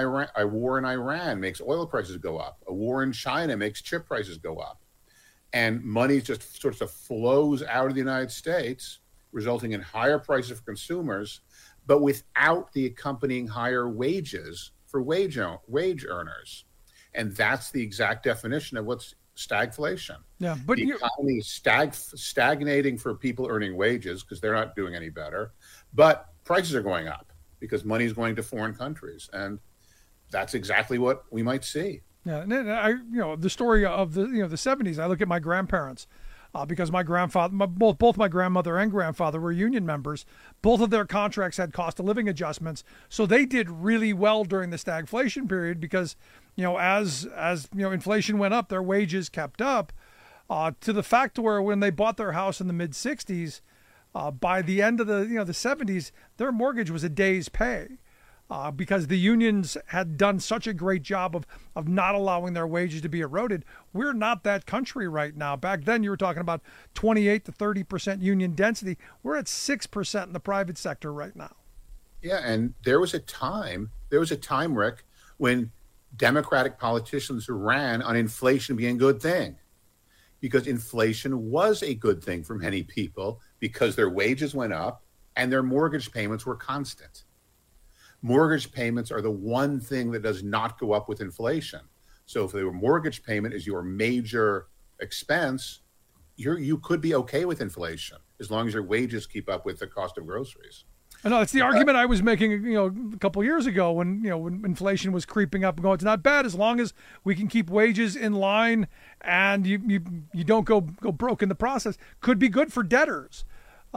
Iran makes oil prices go up. A war in China makes chip prices go up. And money just sort of flows out of the United States, resulting in higher prices for consumers, but without the accompanying higher wages for wage earners. And that's the exact definition of what's stagflation. Yeah, but the economy is stagnating for people earning wages because they're not doing any better, but prices are going up because money is going to foreign countries, and that's exactly what we might see. Yeah, and the story of the 70s. I look at my grandparents. Because my grandfather, both my grandmother and grandfather were union members. Both of their contracts had cost of living adjustments, so they did really well during the stagflation period because, as inflation went up, their wages kept up, to the fact where when they bought their house in the mid '60s, by the end of the '70s, their mortgage was a day's pay. Because the unions had done such a great job of not allowing their wages to be eroded. We're not that country right now. Back then, you were talking about 28 to 30% union density. We're at 6% in the private sector right now. Yeah, and there was a time, Rick, when Democratic politicians ran on inflation being a good thing. Because inflation was a good thing for many people because their wages went up and their mortgage payments were constant. Mortgage payments are the one thing that does not go up with inflation. So if the mortgage payment is your major expense, you could be okay with inflation as long as your wages keep up with the cost of groceries. I know it's the argument I was making, a couple of years ago when inflation was creeping up and going, it's not bad as long as we can keep wages in line and you don't go broke in the process. Could be good for debtors.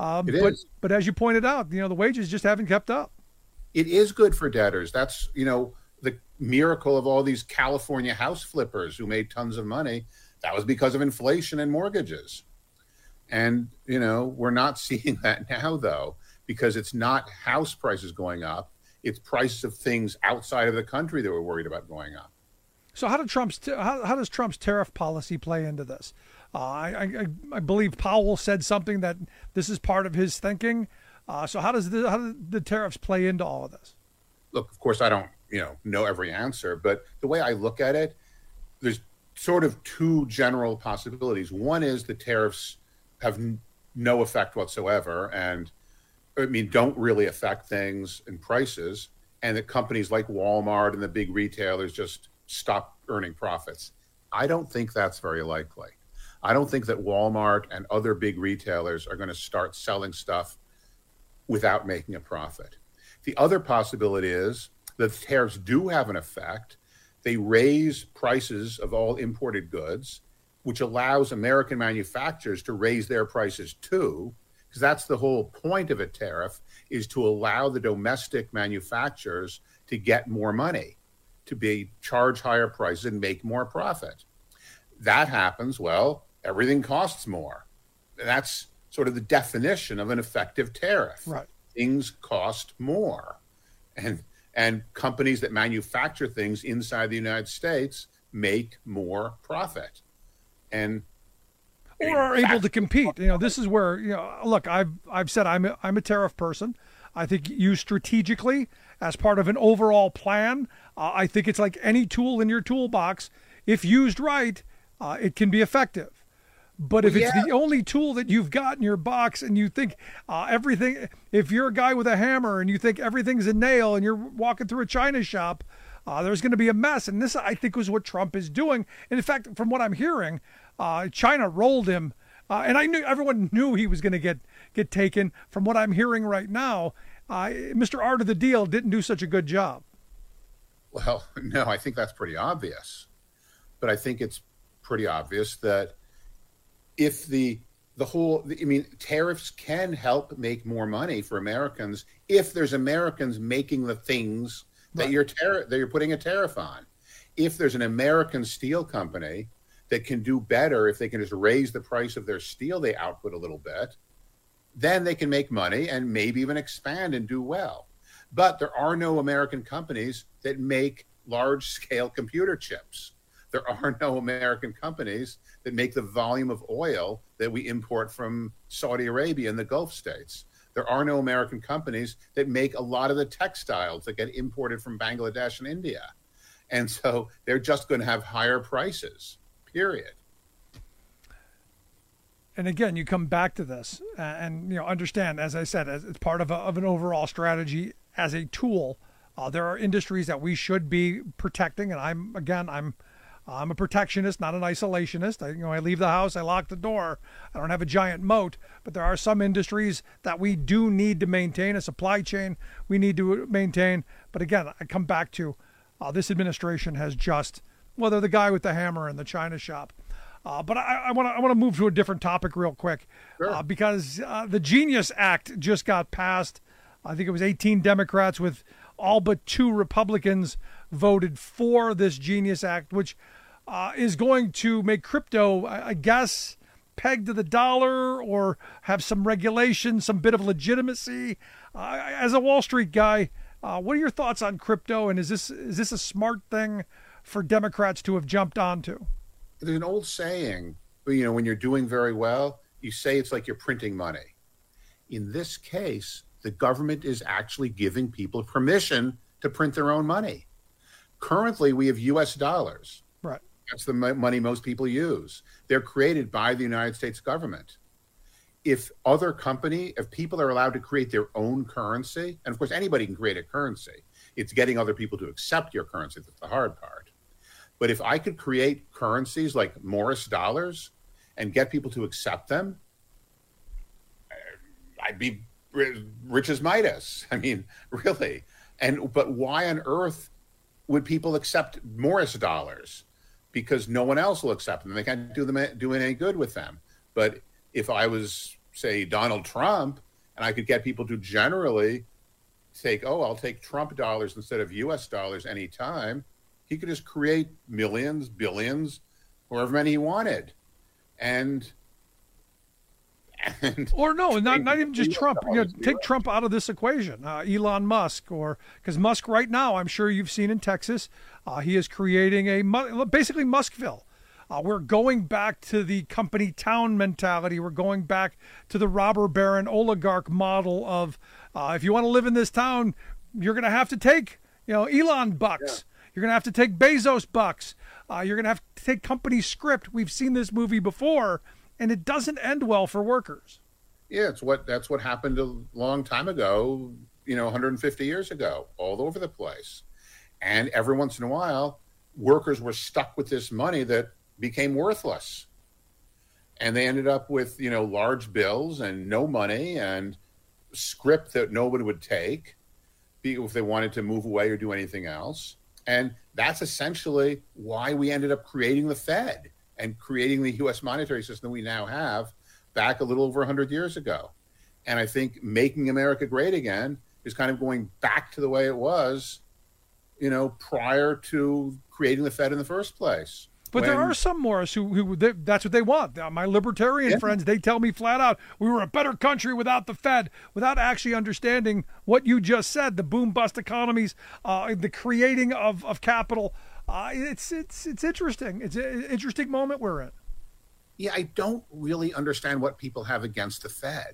But as you pointed out, the wages just haven't kept up. It is good for debtors. That's, the miracle of all these California house flippers who made tons of money. That was because of inflation and mortgages. And, we're not seeing that now, though, because it's not house prices going up. It's prices of things outside of the country that we're worried about going up. So how does Trump's tariff policy play into this? I believe Powell said something that this is part of his thinking. So how do the tariffs play into all of this? Look, of course, I don't know every answer, but the way I look at it, there's sort of two general possibilities. One is the tariffs have no effect whatsoever, and don't really affect things and prices, and that companies like Walmart and the big retailers just stop earning profits. I don't think that's very likely. I don't think that Walmart and other big retailers are going to start selling stuff without making a profit. The other possibility is that the tariffs do have an effect. They raise prices of all imported goods, which allows American manufacturers to raise their prices too, because that's the whole point of a tariff, is to allow the domestic manufacturers to get more money, to charge higher prices and make more profit. That happens, well, everything costs more. That's sort of the definition of an effective tariff. Right. Things cost more. And companies that manufacture things inside the United States make more profit. Or are able to compete. This is where, look, I've said I'm a tariff person. I think used strategically as part of an overall plan. I think it's like any tool in your toolbox. If used right, it can be effective. But if it's the only tool that you've got in your box and you think everything, if you're a guy with a hammer and you think everything's a nail and you're walking through a china shop, there's going to be a mess. And this, I think, was what Trump is doing. And in fact, from what I'm hearing, China rolled him. And everyone knew he was going to get taken. From what I'm hearing right now, Mr. Art of the Deal didn't do such a good job. Well, no, I think that's pretty obvious. But I think it's pretty obvious that if tariffs can help make more money for Americans if there's Americans making the things that you're putting a tariff on. If there's an American steel company that can do better, if they can just raise the price of their steel they output a little bit, then they can make money and maybe even expand and do well. But there are no American companies that make large-scale computer chips. There are no American companies that make the volume of oil that we import from Saudi Arabia and the Gulf states. There are no American companies that make a lot of the textiles that get imported from Bangladesh and India. And so they're just going to have higher prices, period. And again, you come back to this and understand, as I said, as it's part of an overall strategy as a tool. There are industries that we should be protecting, and I'm a protectionist, not an isolationist. I leave the house, I lock the door. I don't have a giant moat, but there are some industries that we do need to maintain, a supply chain we need to maintain. But again, I come back to this administration has just, well, they're the guy with the hammer in the china shop. But I want to move to a different topic real quick, sure. Because the Genius Act just got passed. I think it was 18 Democrats with all but 2 Republicans voted for this Genius Act, which is going to make crypto, I guess, pegged to the dollar or have some regulation, some bit of legitimacy. As a Wall Street guy, what are your thoughts on crypto, and is this a smart thing for Democrats to have jumped onto? There's an old saying, when you're doing very well, you say it's like you're printing money. In this case, the government is actually giving people permission to print their own money. Currently, we have U.S. dollars. Right. That's the money most people use. They're created by the United States government. If people are allowed to create their own currency, and of course anybody can create a currency, it's getting other people to accept your currency that's the hard part. But if I could create currencies like Morris dollars and get people to accept them, I'd be rich as Midas. I mean, really. But why on earth would people accept Morris dollars? Because no one else will accept them. They can't do any good with them. But if I was, say, Donald Trump, and I could get people to generally I'll take Trump dollars instead of U.S. dollars anytime, he could just create millions, billions however many he wanted. Or no, not even just Trump. Take Trump out of this equation. Elon Musk, or because Musk right now, I'm sure you've seen in Texas, he is creating basically Muskville. We're going back to the company town mentality. We're going back to the robber baron oligarch model of if you want to live in this town, you're going to have to take Elon bucks. Yeah. You're going to have to take Bezos bucks. You're going to have to take company script. We've seen this movie before. And it doesn't end well for workers. Yeah, that's what happened a long time ago, 150 years ago, all over the place. And every once in a while, workers were stuck with this money that became worthless. And they ended up with, large bills and no money and script that nobody would take if they wanted to move away or do anything else. And that's essentially why we ended up creating the Fed and creating the U.S. monetary system we now have back a little over 100 years ago. And I think making America great again is kind of going back to the way it was, prior to creating the Fed in the first place. But there are some, Morris, who that's what they want. My libertarian friends, they tell me flat out, we were a better country without the Fed, without actually understanding what you just said, the boom-bust economies, the creating of capital. It's interesting. It's an interesting moment we're in. Yeah, I don't really understand what people have against the Fed.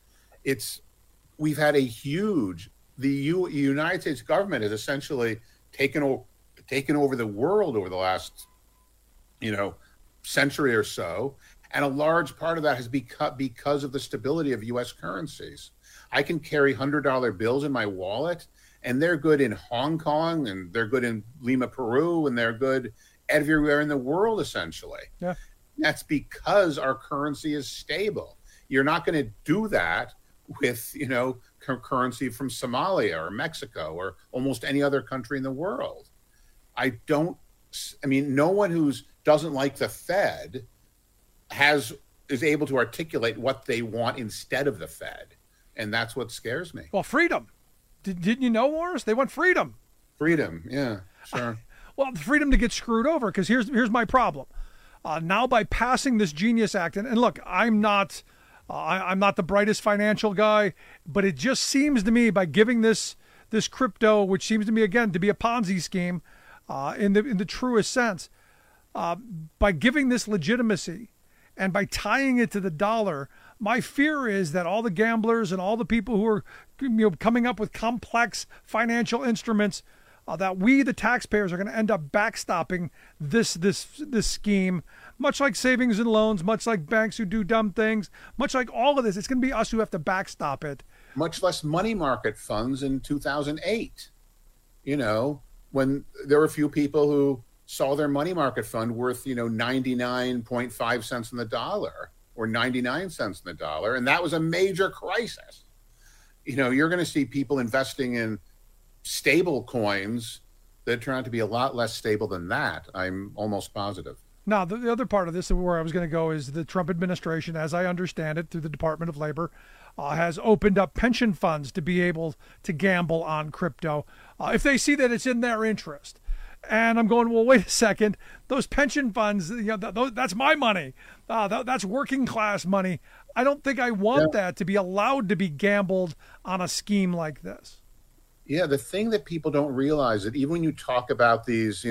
We've had the United States government has essentially taken over the world over the last, century or so. And a large part of that has become because of the stability of U.S. currencies. I can carry $100 bills in my wallet, and they're good in Hong Kong, and they're good in Lima, Peru, and they're good everywhere in the world, essentially. Yeah. That's because our currency is stable. You're not going to do that with, currency from Somalia or Mexico or almost any other country in the world. No one who doesn't like the Fed is able to articulate what they want instead of the Fed. And that's what scares me. Well, freedom. Didn't you know, Morris? They want freedom. Freedom, yeah, sure. Well, the freedom to get screwed over, because here's my problem. Now, by passing this Genius Act, and look, I'm not the brightest financial guy, but it just seems to me by giving this crypto, which seems to me again to be a Ponzi scheme, in the truest sense, by giving this legitimacy, and by tying it to the dollar. My fear is that all the gamblers and all the people who are coming up with complex financial instruments, that we, the taxpayers, are going to end up backstopping this scheme, much like savings and loans, much like banks who do dumb things, much like all of this. It's going to be us who have to backstop it. Much less money market funds in 2008. When there were a few people who saw their money market fund worth, 99.5 cents on the dollar or 99 cents on the dollar. And that was a major crisis. You're going to see people investing in stable coins that turn out to be a lot less stable than that. I'm almost positive. Now, the other part of this, where I was going to go, is the Trump administration, as I understand it, through the Department of Labor, has opened up pension funds to be able to gamble on crypto if they see that it's in their interest. And I'm going, well, wait a second. Those pension funds, that's my money. That's working class money. I don't think I want that to be allowed to be gambled on a scheme like this. Yeah, the thing that people don't realize that even when you talk about these,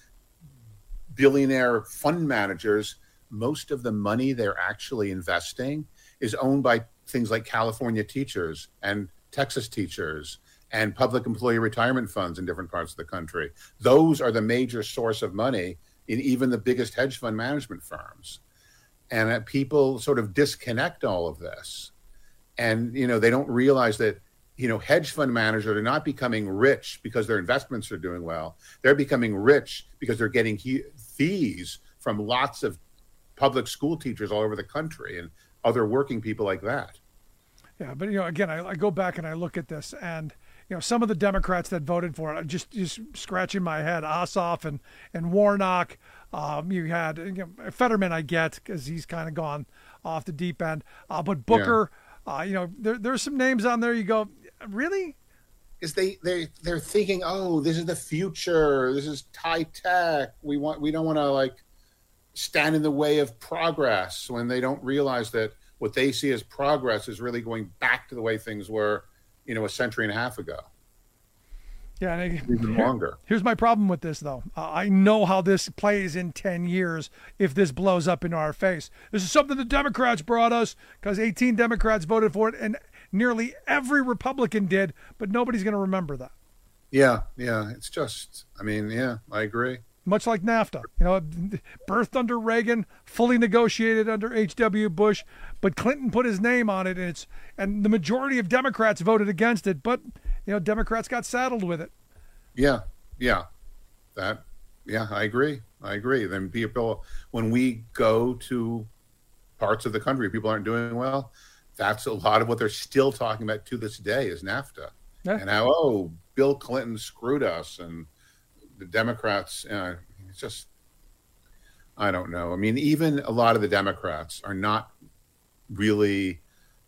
billionaire fund managers, most of the money they're actually investing is owned by things like California teachers and Texas teachers and public employee retirement funds in different parts of the country. Those are the major source of money in even the biggest hedge fund management firms. And people sort of disconnect all of this. And, they don't realize that, hedge fund managers are not becoming rich because their investments are doing well. They're becoming rich because they're getting fees from lots of public school teachers all over the country and other working people like that. Yeah, but, again, I go back and I look at this, and some of the Democrats that voted for it, just scratching my head. Ossoff and Warnock. You had Fetterman, I get, because he's kind of gone off the deep end. But Booker, there's some names on there. You go, really? Is they're thinking, oh, this is the future. This is high tech. We don't want to stand in the way of progress when they don't realize that what they see as progress is really going back to the way things were, a century and a half ago. Yeah, and even longer. Here's my problem with this, though. I know how this plays in 10 years if this blows up in our face. This is something the Democrats brought us because 18 Democrats voted for it, and nearly every Republican did, but nobody's going to remember that. Yeah. It's just, I agree. Much like NAFTA, birthed under Reagan, fully negotiated under H.W. Bush, but Clinton put his name on it, and the majority of Democrats voted against it, but Democrats got saddled with it. Yeah. I agree. Then people, when we go to parts of the country, people aren't doing well. That's a lot of what they're still talking about to this day is NAFTA. Yeah. And how, Bill Clinton screwed us and the Democrats, it's just, I don't know. Even a lot of the Democrats are not really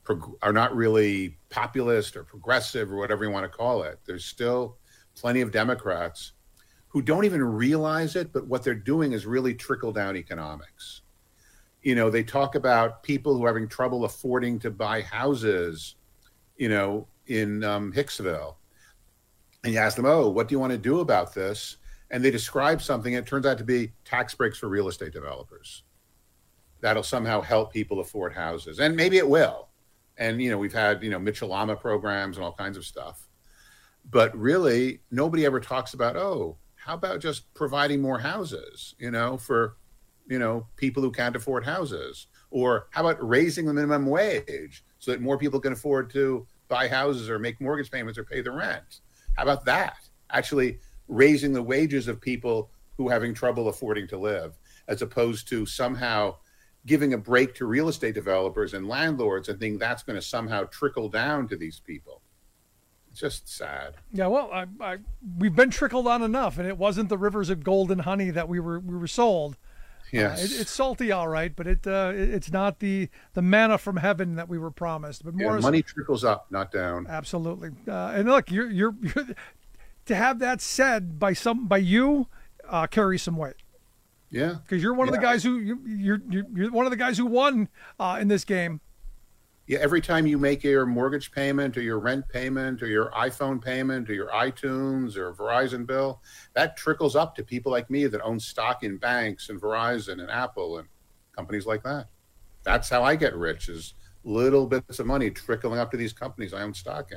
populist or progressive or whatever you want to call it. There's still plenty of Democrats who don't even realize it, but what they're doing is really trickle-down economics. They talk about people who are having trouble affording to buy houses, in Hicksville. And you ask them, what do you want to do about this? And they describe something, and it turns out to be tax breaks for real estate developers. That'll somehow help people afford houses. And maybe it will. And, we've had, Mitchell-Lama programs and all kinds of stuff. But really, nobody ever talks about, how about just providing more houses, for, people who can't afford houses? Or how about raising the minimum wage so that more people can afford to buy houses or make mortgage payments or pay the rent? How about that? Actually raising the wages of people who are having trouble affording to live, as opposed to somehow giving a break to real estate developers and landlords and think that's going to somehow trickle down to these people. It's just sad. Yeah, well, we've been trickled on enough, and it wasn't the rivers of gold and honey that we were sold. Yes, it's salty, all right, but it's not the manna from heaven that we were promised. But more money trickles up, not down. Absolutely. And look, you're to have that said by you carries some weight. Yeah, because you're one of the guys who you're one of the guys who won in this game. Yeah, every time you make your mortgage payment or your rent payment or your iPhone payment or your iTunes or Verizon bill, that trickles up to people like me that own stock in banks and Verizon and Apple and companies like that. That's how I get rich, is little bits of money trickling up to these companies I own stock in.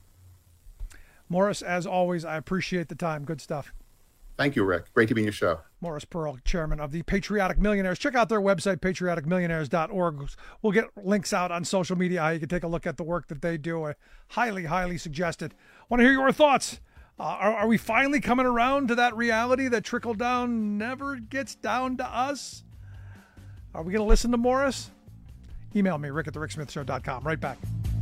Morris, as always, I appreciate the time. Good stuff. Thank you, Rick. Great to be in your show. Morris Pearl, chairman of the Patriotic Millionaires. Check out their website, patrioticmillionaires.org. We'll get links out on social media how you can take a look at the work that they do. I highly suggest it. Want to hear your thoughts? Are we finally coming around to that reality that trickle down never gets down to us? Are we going to listen to Morris? Email me, rick@thericksmithshow.com. Right back.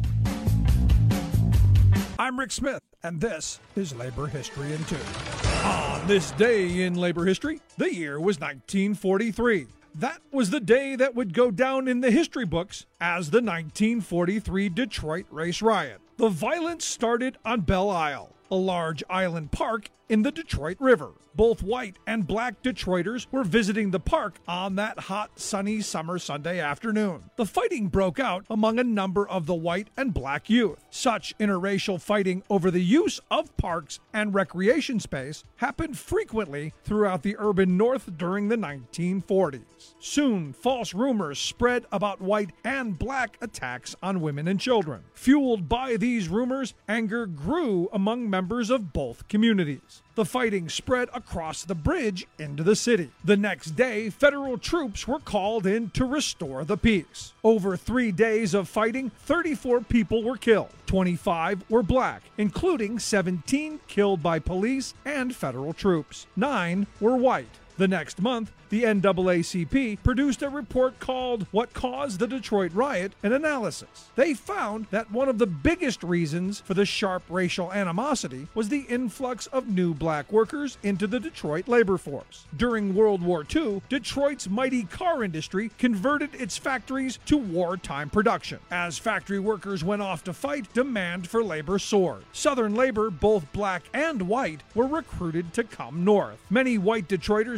I'm Rick Smith, and this is Labor History in 2. On this day in labor history, the year was 1943. That was the day that would go down in the history books as the 1943 Detroit Race Riot. The violence started on Belle Isle, a large island park in the Detroit River. Both white and black Detroiters were visiting the park on that hot, sunny summer Sunday afternoon. The fighting broke out among a number of the white and black youth. Such interracial fighting over the use of parks and recreation space happened frequently throughout the urban North during the 1940s. Soon, false rumors spread about white and black attacks on women and children. Fueled by these rumors, anger grew among members of both communities. The fighting spread across the bridge into the city. The next day, federal troops were called in to restore the peace. Over 3 days of fighting, 34 people were killed. 25 were black, including 17 killed by police and federal troops. 9 were white. The next month, the NAACP produced a report called What Caused the Detroit Riot? An Analysis. They found that one of the biggest reasons for the sharp racial animosity was the influx of new black workers into the Detroit labor force. During World War II, Detroit's mighty car industry converted its factories to wartime production. As factory workers went off to fight, demand for labor soared. Southern labor, both black and white, were recruited to come north. Many white Detroiters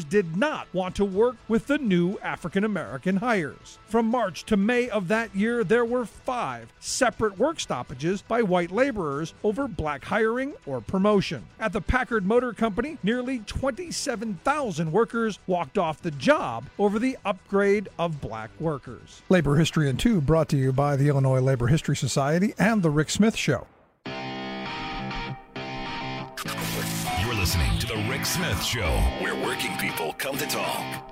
did not want to work with the new African American hires. From March to May of that year, there were 5 separate work stoppages by white laborers over black hiring or promotion. At the Packard Motor Company, nearly 27,000 workers walked off the job over the upgrade of black workers. Labor History in 2 brought to you by the Illinois Labor History Society and The Rick Smith Show. You're listening to The Rick Smith Show, where working people come to talk.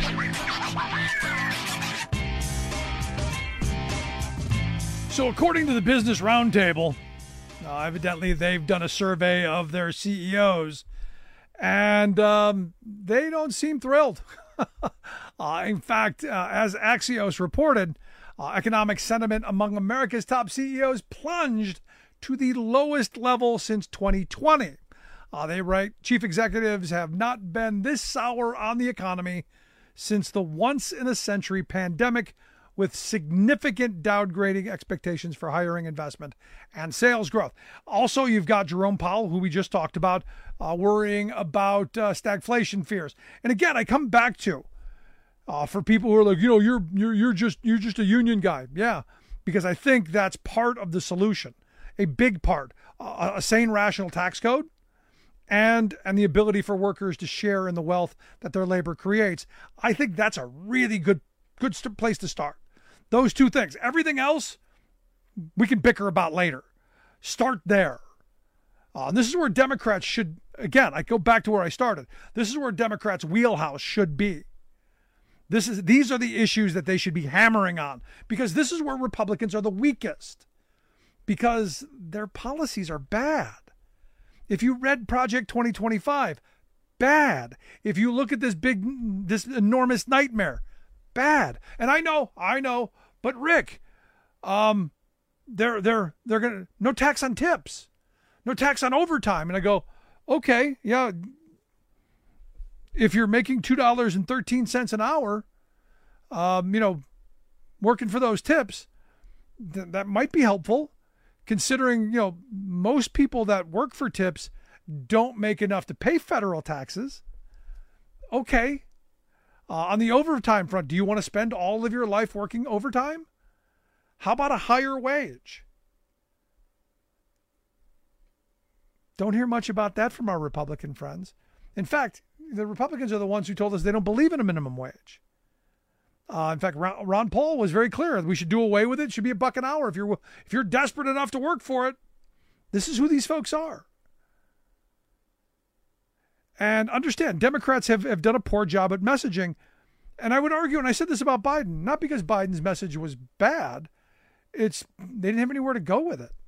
So according to the Business Roundtable, evidently they've done a survey of their CEOs, and they don't seem thrilled. In fact, as Axios reported, economic sentiment among America's top CEOs plunged to the lowest level since 2020. They write, chief executives have not been this sour on the economy since the once-in-a-century pandemic, with significant downgrading expectations for hiring, investment, and sales growth. Also, you've got Jerome Powell, who we just talked about, worrying about stagflation fears. And again, I come back to, for people who are like, you're just a union guy. Yeah, because I think that's part of the solution, a big part, a sane, rational tax code, and the ability for workers to share in the wealth that their labor creates. I think that's a really good place to start. Those two things. Everything else, we can bicker about later. Start there. And this is where Democrats should, again, I go back to where I started. This is where Democrats' wheelhouse should be. These are the issues that they should be hammering on, because this is where Republicans are the weakest, because their policies are bad. If you read Project 2025, bad. If you look at this enormous nightmare, bad. And I know, but Rick, they're gonna no tax on tips, no tax on overtime. And I go, okay, yeah. If you're making $2.13 an hour, working for those tips, that might be helpful, considering, most people that work for tips don't make enough to pay federal taxes. Okay. On the overtime front, do you want to spend all of your life working overtime? How about a higher wage? Don't hear much about that from our Republican friends. In fact, the Republicans are the ones who told us they don't believe in a minimum wage. In fact, Ron Paul was very clear. We should do away with it. It should be $1 an hour. If you're desperate enough to work for it, this is who these folks are. And understand, Democrats have done a poor job at messaging. And I would argue, and I said this about Biden, not because Biden's message was bad, they didn't have anywhere to go with it.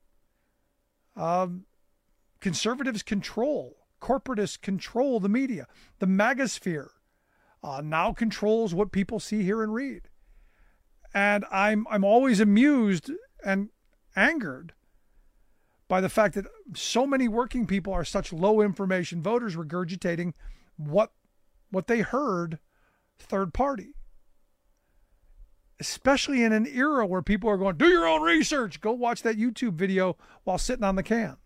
Conservatives control, corporatists control the media. The MAGAsphere now controls what people see, hear, and read. And I'm always amused and angered by the fact that so many working people are such low information voters, regurgitating what they heard third party. Especially in an era where people are going, do your own research. Go watch that YouTube video while sitting on the can.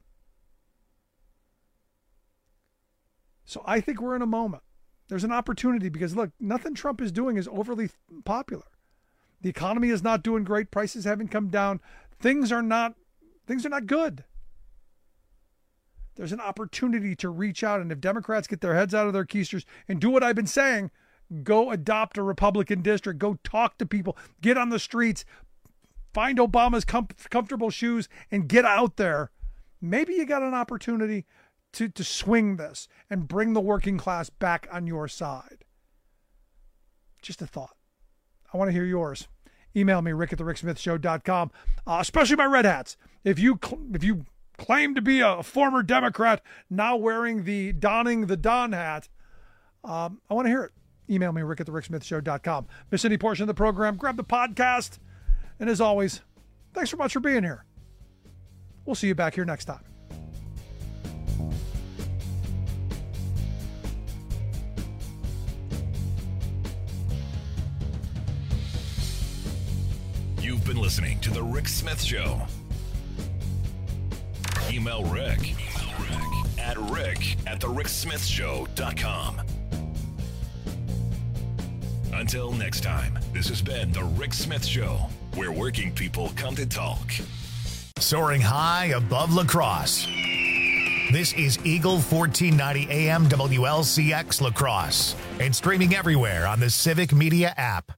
So I think we're in a moment. There's an opportunity because, look, nothing Trump is doing is overly popular. The economy is not doing great. Prices haven't come down. Things are not good. There's an opportunity to reach out. And if Democrats get their heads out of their keisters and do what I've been saying, go adopt a Republican district, go talk to people, get on the streets, find Obama's comfortable shoes and get out there. Maybe you got an opportunity to swing this and bring the working class back on your side. Just a thought. I want to hear yours. Email me, rick@thericksmithshow.com, especially my red hats. If you claim to be a former Democrat now donning the Don hat, I want to hear it. Email me, rick@thericksmithshow.com. Miss any portion of the program, grab the podcast. And as always, thanks so much for being here. We'll see you back here next time. You've been listening to The Rick Smith Show. Email Rick at rick@thericksmithshow.com. Until next time, this has been The Rick Smith Show, where working people come to talk. Soaring high above La Crosse. This is Eagle 1490 AM WLCX La Crosse and streaming everywhere on the Civic Media app.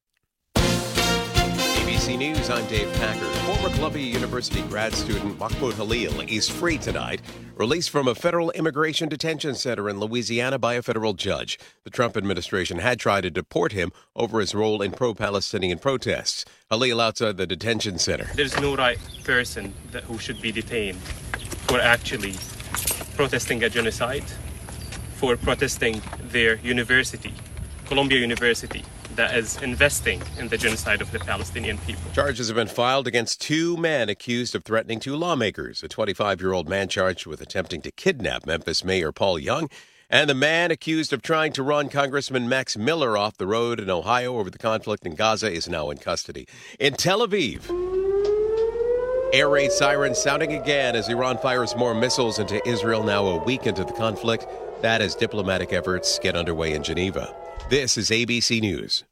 ABC News, I'm Dave Packer. Former Columbia University grad student Mahmoud Halil is free tonight, released from a federal immigration detention center in Louisiana by a federal judge. The Trump administration had tried to deport him over his role in pro-Palestinian protests. Halil outside the detention center. There's no right person who should be detained for actually protesting a genocide, for protesting their university, Columbia University, that is investing in the genocide of the Palestinian people. Charges have been filed against two men accused of threatening two lawmakers. A 25-year-old man charged with attempting to kidnap Memphis Mayor Paul Young, and the man accused of trying to run Congressman Max Miller off the road in Ohio over the conflict in Gaza is now in custody. In Tel Aviv, air raid sirens sounding again as Iran fires more missiles into Israel now a week into the conflict. That as diplomatic efforts get underway in Geneva. This is ABC News.